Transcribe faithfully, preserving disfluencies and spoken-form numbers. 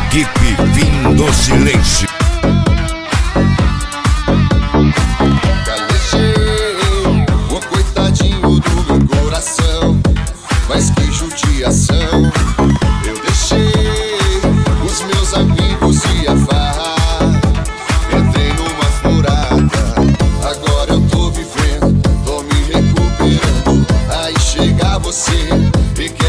Equipe Fim do Silêncio. Calejei o coitadinho do meu coração, mas que judiação. Eu deixei os meus amigos e a farra, entrei numa furada. Agora eu tô vivendo, tô me recuperando. Aí chega você e quer